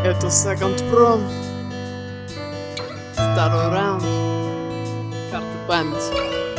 Это Second Pro. Второй раунд. Карта памяти.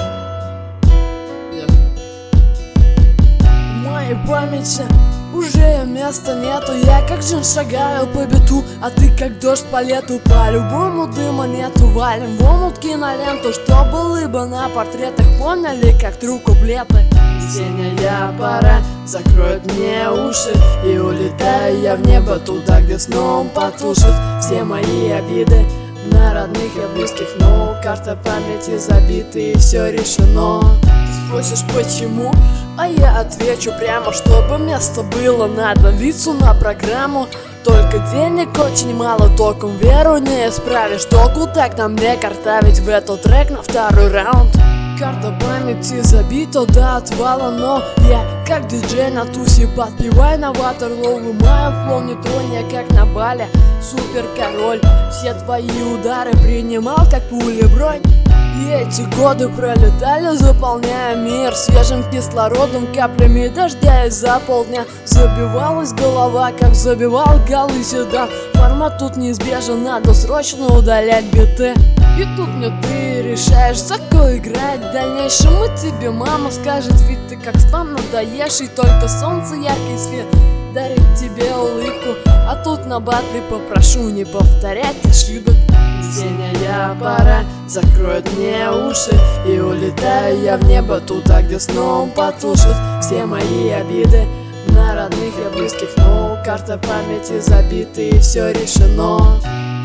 В моей памяти уже места нету. Я как джин шагаю по биту, а ты как дождь по лету. По-любому дыма нету, валим в омут киноленту, чтобы лыбы на портретах поняли, как тру куплеты. Весенняя пора закроет мне уши, и улетаю я в небо туда, где сном потушит все мои обиды на родных и близких. Но карта памяти забита, и все решено. Ты спросишь почему, а я отвечу прямо: чтобы место было, надо лицу на программу. Только денег очень мало, толком веру не исправишь. Толку так на мне картавить в этот трек на второй раунд. Карта памяти забита до отвала, но я как диджей на тусе подпевай на Ватерлоу. Вымаю флоу, не тронь, я как на бале супер король. Все твои удары принимал как пули бронь. И эти годы пролетали, заполняя мир свежим кислородом, каплями дождя. И за полдня забивалась голова, как забивал голы седан. Формат тут неизбежен, надо срочно удалять биты. И тут мне ты решаешь, за кого играть в дальнейшем. И тебе мама скажет, ведь ты как спам надоешь. И только солнце, яркий свет дарит тебе улыбку. А тут на батле попрошу не повторять ошибок. Весенняя пора закроет мне уши, и улетаю я в небо туда, где сном потушит все мои обиды на родных и близких. Но карта памяти забита, и все решено.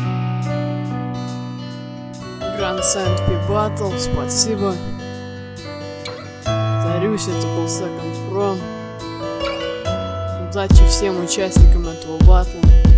Grand Sandpi Battle, спасибо. Повторюсь, это был Second Pro. Удачи всем участникам этого батла.